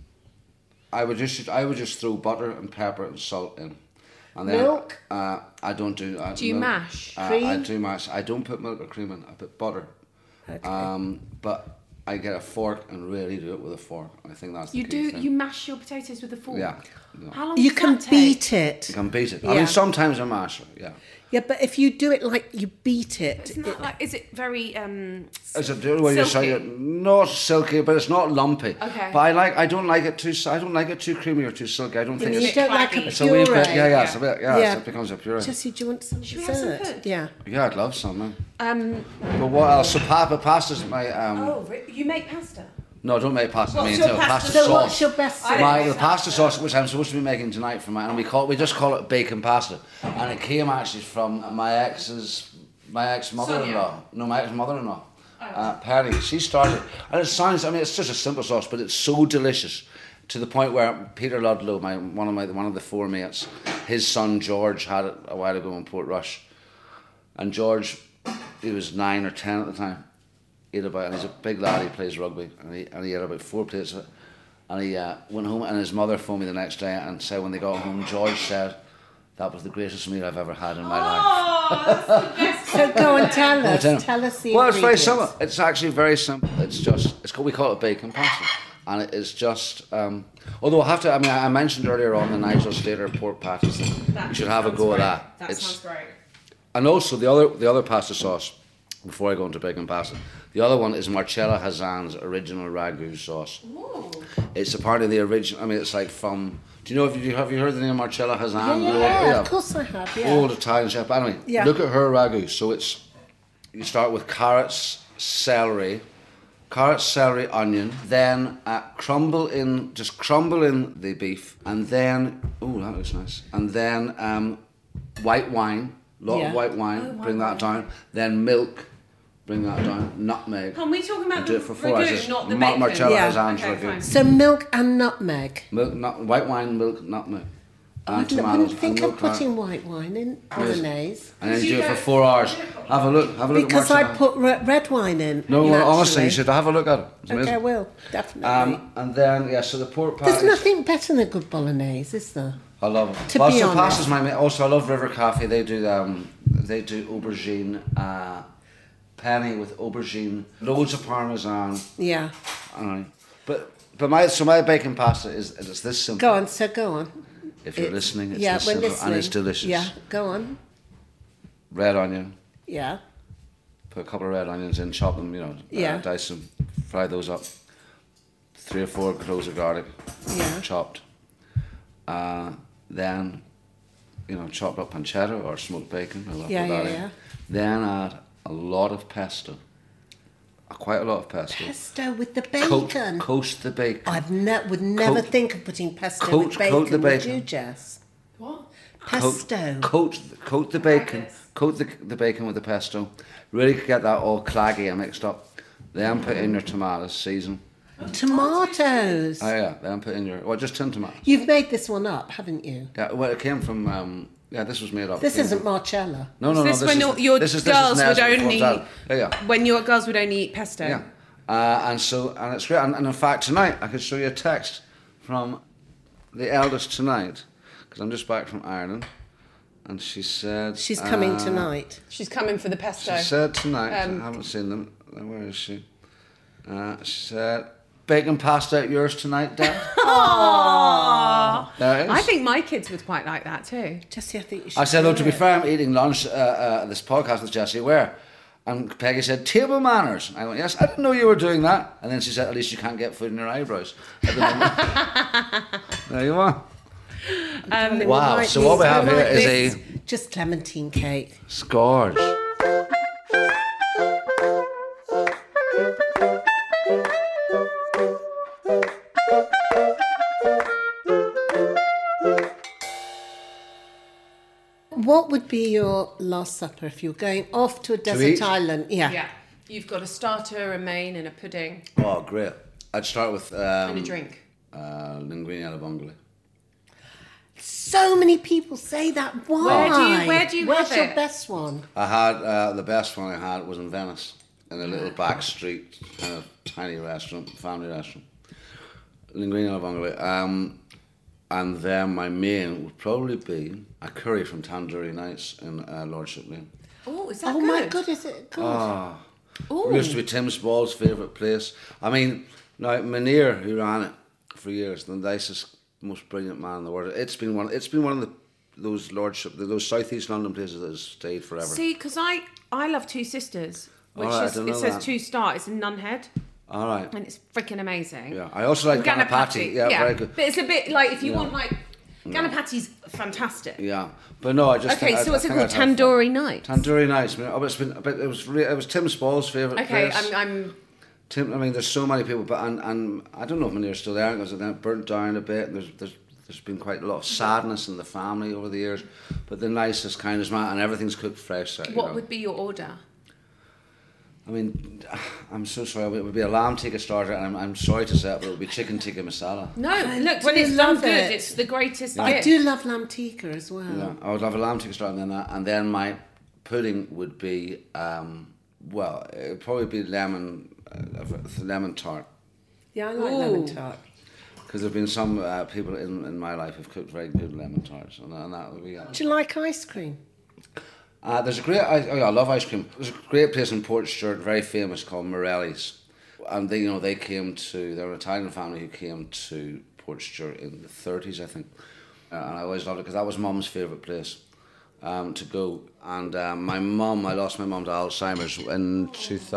I would just throw butter and pepper and salt in, and then Milk? I don't do. Do you milk. mash? I Cream? do mash. I don't put milk or cream in. I put butter. Okay. But I get a fork and really do it with a fork. I think that's the You key do. thing. You mash your potatoes with a fork. Yeah. How long You does can that take? beat it. You can beat it. I Yeah. mean, sometimes I mash it, yeah. Yeah, but if you do it like you beat it, Isn't that like? Is it very Is it when you say silky? it? Not silky, but it's not lumpy. Okay. But I don't like it too creamy or too silky. I don't think you it's. don't like a claggy. It's a wee puree. bit. Yeah, it's a bit. Yeah, Yeah. it becomes a puree. Jessie, do you want some Should we have some dessert? food? Yeah. Yeah, I'd love some. Man. But what else? So pasta's my. you make pasta. No, don't make pasta. What's I mean, your so pasta pasta So sauce. what's your best? The pasta sauce, which I'm supposed to be making tonight for mine, and we just call it bacon pasta, and it came actually from my ex-mother-in-law. No, my ex-mother-in-law, Perry. She started, and it sounds. I mean, it's just a simple sauce, but it's so delicious to the point where Peter Ludlow, one of the four mates, his son George had it a while ago in Portrush, and George, he was 9 or 10 at the time. And he's a big lad, he plays rugby, and he had about 4 plates of it, and he went home, and his mother phoned me the next day and said when they got home, George said, that was the greatest meal I've ever had in my life. So go and tell us. Tell him. Tell us the Well, it's very ingredients. simple. It's actually very simple. We call it bacon pasta, and it is just. Although I mentioned earlier on the Nigel Slater pork patties. You should have a go at that. That sounds great. And also the other pasta sauce. Before I go into bacon pasta, the other one is Marcella Hazan's original ragu sauce. Ooh. It's a part of the original. I mean, it's like from. Do you know have you heard the name Marcella Hazan? Yeah, of course I have. Yeah. Old Italian chef. Anyway, Yeah. look at her ragu. So you start with carrots, celery, onion, then crumble in the beef, and then that looks nice, and then white wine, of white wine, bring that down, then milk. Bring that down. Nutmeg. Can we talk about do the it for 4 hours. ragu, not the bacon? Marcella Yeah. Hazan's Okay, ragu. fine. So milk and nutmeg. White wine, milk, nutmeg, and I tomatoes. wouldn't think and of milk, putting white wine in bolognese. and then you do it for 4 hours. Have a look. Because at I Marcella. put red wine in. No, naturally. honestly, you should have a look at it. It's Okay, amazing. I will. Definitely. And then so the pork There's patties. nothing better than a good bolognese, is there? I love it. To be so honest. pasta's my. Also, I love River Cafe. They do aubergine. Penny with aubergine, loads of parmesan. Yeah. But my bacon pasta is this simple. Go on, so go on. If you're listening, it's yeah, this we're simple listening. and it's delicious. Yeah, go on. Red onion. Yeah. Put a couple of red onions in, chop them, Yeah. dice them, fry those up. 3 or 4 cloves of garlic, Yeah. chopped. Then, chopped up pancetta or smoked bacon. I love Yeah, that yeah, in. yeah. Then add a lot of pesto. Quite a lot of pesto. Pesto with the bacon. Coat the bacon. I would never Coat- think of putting pesto coat- with bacon, coat the would bacon. you, Jess? What? Pesto. Coat the bacon. Coat the bacon with the pesto. Really get that all claggy and mixed up. Then put in your tomatoes, season. Tomatoes. Oh yeah. Then put in just tin tomatoes. You've made this one up, haven't you? Yeah. Well, it came from. This was made up. This It came isn't from- Marcella. No. This when is- your this is girls would Nesbitt only before that. Yeah. when your girls would only eat pesto. Yeah. And it's great. And in fact, tonight I could show you a text from the eldest tonight because I'm just back from Ireland, and she said She's coming tonight. She's coming for the pesto. She said tonight. I haven't seen them. Where is she? She said, "Bacon pasta at yours tonight, Dad." Aww. There it is. I think my kids would quite like that too. Jessie, I think you should. I said, do "Oh, to be it. fair, I'm eating lunch. This podcast with Jessie. Where?" And Peggy said, "Table manners." I went, "Yes, I didn't know you were doing that." And then she said, "At least you can't get food in your eyebrows." At the moment. There you are. You Wow. like So what we these- have you here like is this? a just clementine cake. scourge. What would be your last supper if you were going off to a desert eat? island? Yeah. Yeah. You've got a starter, a main, and a pudding, Oh, great. I'd start with and a drink. linguine alla vongole. So many people say that. Why? Where do you Where's have your it? best one? I had the best one I had was in Venice, in a little back street, kind of tiny restaurant, family restaurant. Linguine alla vongole. And then my main would probably be a curry from Tandoori Nights in Lordship Lane. Oh, is that Oh good? my God, is it good? It used to be Tim Spall's favourite place. I mean, now Munir, who ran it for years, the nicest, most brilliant man in the world. It's been one of those lordship, those southeast London places that has stayed forever. See, because I love Two Sisters, which All right, I is didn't it know says that. 2 star. It's in Nunhead. All right. And it's freaking amazing. Yeah, I also like Ganapati. Yeah, very good. But it's a bit like if you want like Ganapati's fantastic. Yeah, but no, I just Okay, think, so what's it I think called? I'd have fun. Tandoori Nights. Tandoori Nights. I mean, it was Tim Spall's favourite Okay, place. I'm Tim. I mean, there's so many people, but and I don't know if Munir's still there because it burnt down a bit. And there's been quite a lot of sadness in the family over the years. But the nicest, kindest man, and everything's cooked fresh. What would be your order? I mean, I'm so sorry. It would be a lamb tikka starter, and I'm sorry to say it, but it would be chicken tikka masala. No, I look, when do it's done love good, it. it's the greatest I gift. do love lamb tikka as well. Yeah, I would have a lamb tikka starter, and then my pudding would be it'd probably be lemon tart. Yeah, I like lemon tart. Because there have been some people in my life who've cooked very good lemon tarts, and that would be. Do you like ice cream? There's a great. I love ice cream. There's a great place in Portstewart, very famous, called Morelli's, and they came to. They're an Italian family who came to Portstewart in the 30s, I think, and I always loved it because that was Mum's favourite place to go. And I lost my mum to Alzheimer's in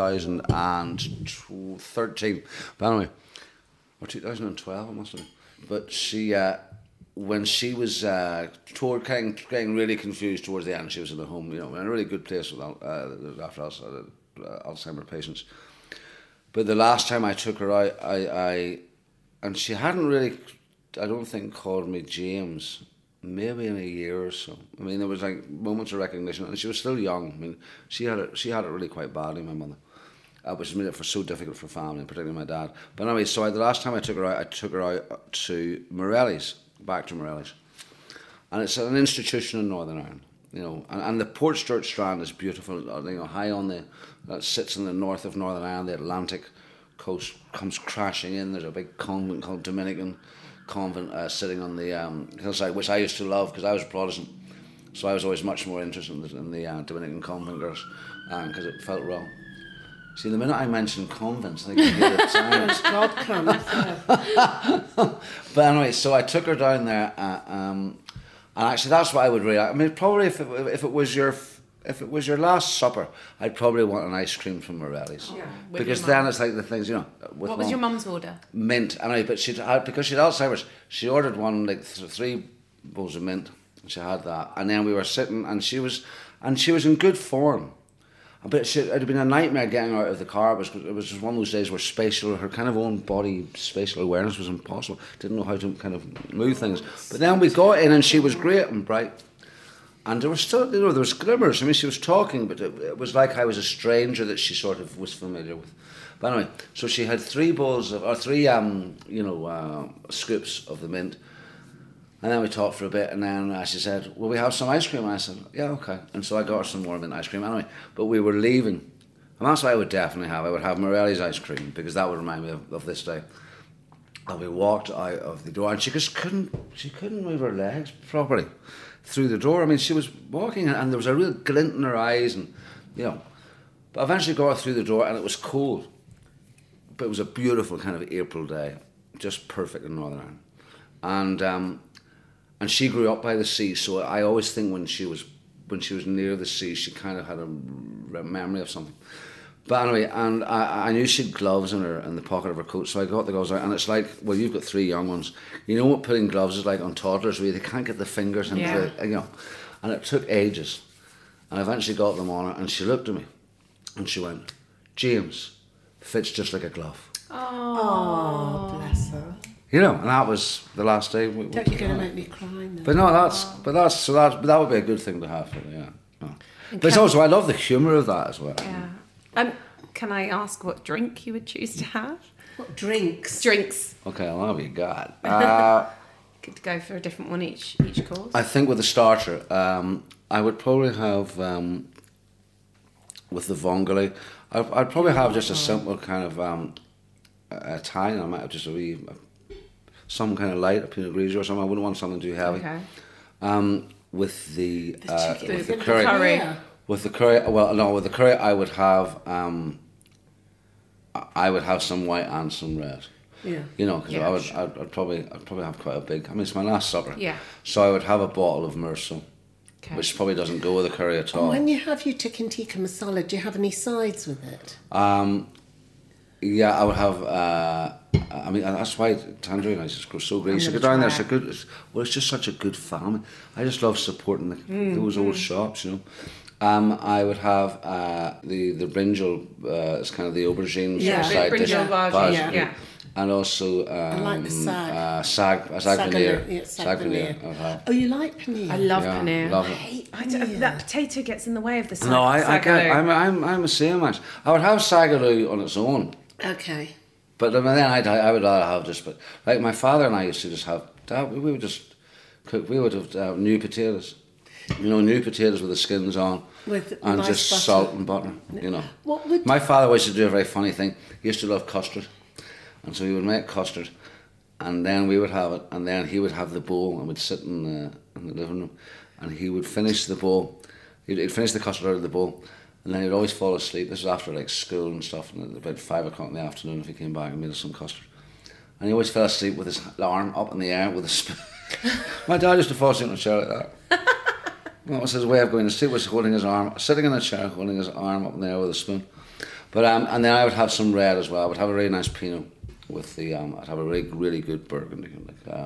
2013. But anyway, or 2012 it must have been. But she, when she was getting really confused towards the end, she was in a home, in a really good place with after Alzheimer's patients. But the last time I took her out, and she hadn't really, I don't think, called me James, maybe in a year or so. I mean, there was like moments of recognition, and she was still young. I mean, she had it really quite badly, my mother, which made it so difficult for family, particularly my dad. But anyway, so the last time I took her out to Morelli's, back to Morelli's, and it's an institution in Northern Ireland, and the Portstewart Strand is beautiful, high on that sits in the north of Northern Ireland. The Atlantic coast comes crashing in. There's a big convent called Dominican Convent sitting on the hillside, which I used to love because I was a Protestant, so I was always much more interested in the Dominican convent girls because it felt wrong. See, the minute I mention convents, they can hear it. God comes. But anyway, so I took her down there, and actually that's what I would really. I mean, probably if it was your last supper, I'd probably want an ice cream from Morelli's, because then it's like the things What was your mum's order? Mint. Anyway, but because she had Alzheimer's, she ordered one like 3 bowls of mint. She had that, and then we were sitting, and she was in good form. But it had been a nightmare getting her out of the car. It was just one of those days where her kind of own body spatial awareness was impossible. Didn't know how to kind of move things. But then we got in, and she was great and bright. And there was still, there was glimmers. I mean, she was talking, but it was like I was a stranger that she sort of was familiar with. But anyway, so she had 3 scoops of the mint. And then we talked for a bit, and then she said, "Will we have some ice cream?" And I said, "Yeah, okay." And so I got her some more mint ice cream. Anyway, but we were leaving, and that's what I would definitely have. I would have Morelli's ice cream, because that would remind me of this day. And we walked out of the door, and she just couldn't move her legs properly through the door. I mean, she was walking, and there was a real glint in her eyes, and But eventually got her through the door, and it was cold, but it was a beautiful kind of April day, just perfect in Northern Ireland, and she grew up by the sea, so I always think when she was near the sea, she kind of had a memory of something. But anyway, and I knew she had gloves in the pocket of her coat, so I got the gloves out, and it's like, well, you've got 3 young ones. You know what putting gloves is like on toddlers, where they can't get the fingers into and it took ages. And I eventually got them on her, and she looked at me, and she went, "James, fits just like a glove." Oh, bless her. And that was the last day. Don't you're going to make me cry now. But no, that would be a good thing to have. No. But it's also, I love the humour of that as well. Yeah. Can I ask what drink you would choose to have? What drinks? Drinks. Okay, well, what have you got? Could go for a different one each course. I think with the starter, I would probably have, with the vongole, I'd probably have just a simple kind of Italian. I might have just some kind of light, a Pinot Grigio or something. I wouldn't want something too heavy. Okay. With the chicken. with the curry. Curry. Yeah. With the curry, with the curry, I would have I would have some white and some red. Yeah. You know, because Yeah, I'd probably have quite a big. I mean, it's my last supper. Yeah. So I would have a bottle of Meursault, Okay. which probably doesn't go with the curry at all. When you have your chicken tikka masala, do you have any sides with it? Yeah, I would have. I mean, that's why tandoori rice is so great. So go down there. It's a good. It's just such a good family. I just love supporting those old shops. You know. I would have the brinjal. It's kind of the aubergine Yeah, side dish. brinjal bhaji, yeah. And also I like the sag. Sag paneer. Yeah, sag paneer. I would have. Oh, you like paneer? I love Yeah, paneer. love it. That potato gets in the way of the No, sagaloo. I'm the same actually. I would have sagaloo on its own. Okay. But then I would rather have just, but like my father and I used to just have, we would just cook, we would have new potatoes. You know, new potatoes with the skins on. With and nice just butter. salt and butter, you know. What would- My father used to do a very funny thing. He used to love custard. And so he would make custard and then we would have it and then he would have the bowl and we'd sit in the living room and he would finish the bowl. He'd finish the custard out of the bowl. And then he'd always fall asleep. This was after like school and stuff, and about 5 o'clock in the afternoon if he came back and made us some custard. And he always fell asleep with his arm up in the air with a spoon. My dad used to fall asleep in a chair like that. That was his way of going to sleep, was holding his arm, sitting in a chair, holding his arm up in the air with a spoon. But and then I would have some red as well. I would have a really nice Pinot with the, I'd have a really, really good Burgundy, like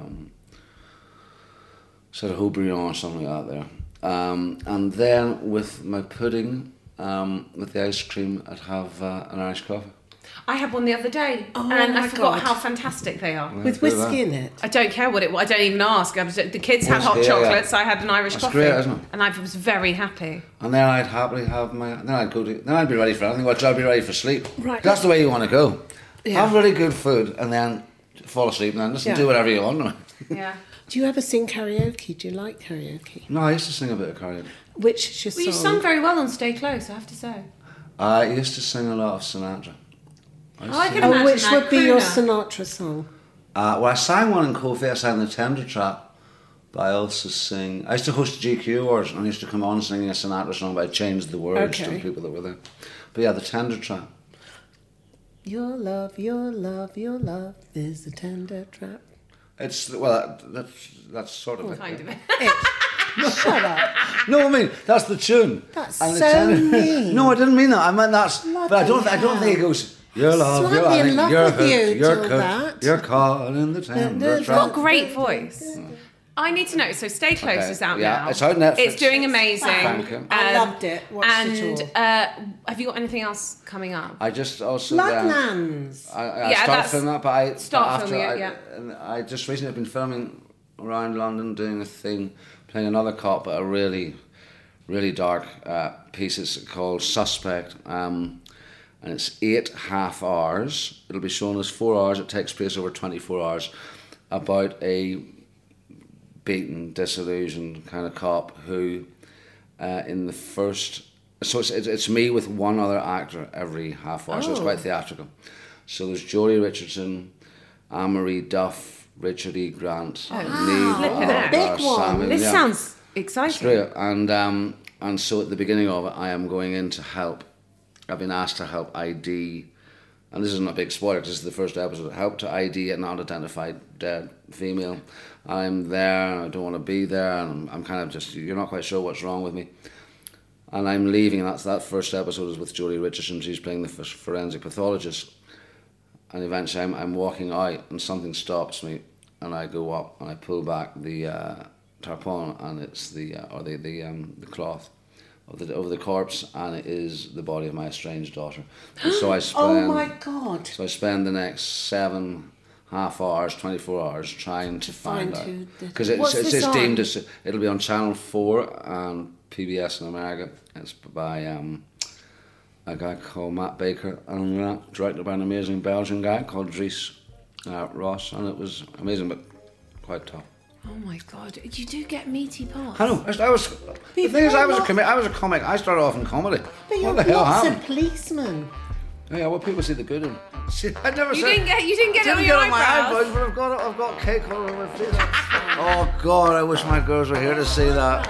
sort of Haut-Brion or something like that there. And then with my pudding, with the ice cream, I'd have an Irish coffee. I had one the other day, Oh and my I forgot God. how fantastic they are. With whiskey in it? I don't care what it was. I don't even ask. The kids had hot Yeah, yeah. chocolates. I had an Irish That's coffee, great, isn't it? and I was very happy. And then I'd happily have then I'd be ready for anything. I'd be ready for sleep. Right. That's the way you want to go. Yeah. Have really good food and then fall asleep and then just do whatever you want. Yeah. Do you ever sing karaoke? Do you like karaoke? No, I used to sing a bit of karaoke. Which is your Well, you song? sung very well on Stay Close, I have to say. I used to sing a lot of Sinatra. I can Oh, imagine which that would be your crooner. Sinatra song? Well, I sang one in Kofi. I sang the Tender Trap. But I also sing. I used to host GQ Awards and I used to come on singing a Sinatra song, but I changed the words to Okay. the people that were there. But yeah, the Tender Trap. Your love, your love, your love is a tender trap. It's that's sort of it. Kind of it. Shut up. No, I mean that's the tune. That's And the so Tender- mean. No, I didn't mean that. I meant that's. But I don't Bloody think it goes. Your love, Slightly your I in think love you're with hooked, you you're till cooked, that. you're caught in the tender You've got trap. a great voice. I need to know. So Stay Close Okay. is out Yeah, now. it's out on Netflix. It's doing amazing. Thank you. I loved it. Watched and it all. have you got anything else coming up? I just also Bloodlands. I Yeah, started that's- filming that, but I start after filming it, I, yeah. and I just recently have been filming around London, doing a thing, playing another cop, but a really, really dark piece. It's called Suspect, and it's 8 half hours. It'll be shown as 4 hours. It takes place over 24 hours, about a beaten, disillusioned kind of cop who, in the first. So it's me with one other actor every half hour, so it's quite theatrical. So there's Jodie Richardson, Anne-Marie Duff, Richard E. Grant, Niamh Flippin' heck. Big one. Samuel, This yeah. sounds exciting. Great. And so at the beginning of it, I am going in to help. I've been asked to help ID, and this isn't a big spoiler because this is the first episode, help to ID an unidentified dead female. I'm there, I don't want to be there, and I'm kind of just, you're not quite sure what's wrong with me. And I'm leaving, and that first episode is with Jodie Richardson. She's playing the forensic pathologist. And eventually I'm walking out and something stops me and I go up and I pull back the tarpaulin and it's the cloth of the corpse and it is the body of my estranged daughter. And so I spend Oh my God. so I spend the next 7 half hours, 24 hours trying to find out. who did it. Because What's it's this deemed on? as, it'll be on Channel 4 and PBS in America. It's by a guy called Matt Baker and directed by an amazing Belgian guy called Dries Ross, and it was amazing but quite tough. Oh my God, you do get meaty parts. I know. The thing is, I was a comic. I started off in comedy. But What you're the hell lots happened? of policemen. Yeah, well, people see the good in. See, I never You said. didn't get it on Didn't your get on my eyebrows. eyebrows, but I've got cake all over my face. Oh God, I wish my girls were here to see that.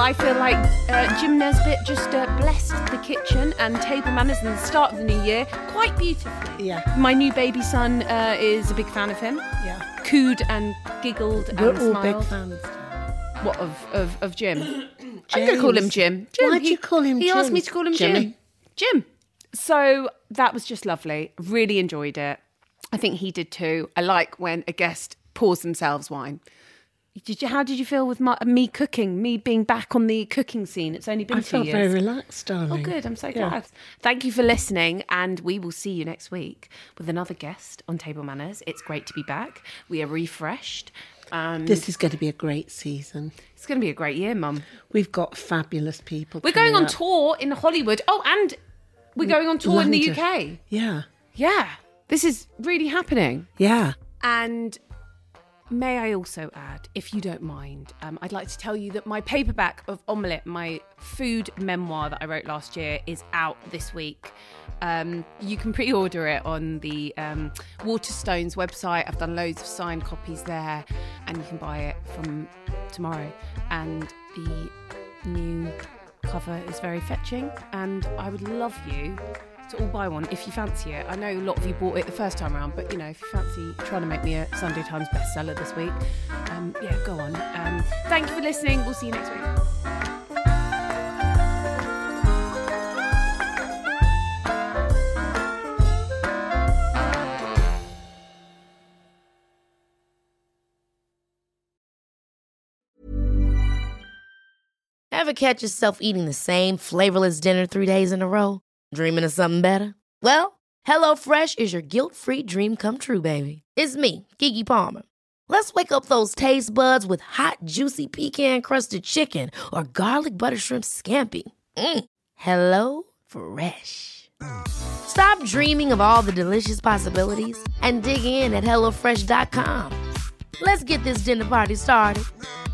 I feel like Jim Nesbitt just blessed the kitchen and table manners in the start of the new year quite beautifully. Yeah. My new baby son is a big fan of him. Yeah. Cooed and giggled We're and all smiled. big fans. What, of Jim? I'm going to call him Jim. Why'd you call him He Jim? asked me to call him Jimmy? Jim. So that was just lovely. Really enjoyed it. I think he did too. I like when a guest pours themselves wine. How did you feel with me cooking, me being back on the cooking scene? It's only been 2 I felt years. very relaxed, darling. Oh, good. I'm so glad. Thank you for listening, and we will see you next week with another guest on Table Manners. It's great to be back. We are refreshed. This is going to be a great season. It's going to be a great year, Mum. We've got fabulous people. We're going on coming up. tour in Hollywood. Oh, and we're going on tour in the London. UK. Yeah. Yeah. This is really happening. Yeah. And may I also add, if you don't mind, I'd like to tell you that my paperback of Omelette, my food memoir that I wrote last year, is out this week. You can pre-order it on the Waterstones website. I've done loads of signed copies there, and you can buy it from tomorrow. And the new cover is very fetching, and I would love you to all buy one if you fancy it. I know a lot of you bought it the first time around, but if you fancy trying to make me a Sunday Times bestseller this week, go on. Thank you for listening. We'll see you next week. Ever catch yourself eating the same flavorless dinner 3 days in a row? Dreaming of something better? Well, HelloFresh is your guilt-free dream come true, baby. It's me, Keke Palmer. Let's wake up those taste buds with hot, juicy pecan-crusted chicken or garlic butter shrimp scampi. Hello Fresh. Stop dreaming of all the delicious possibilities and dig in at HelloFresh.com. Let's get this dinner party started.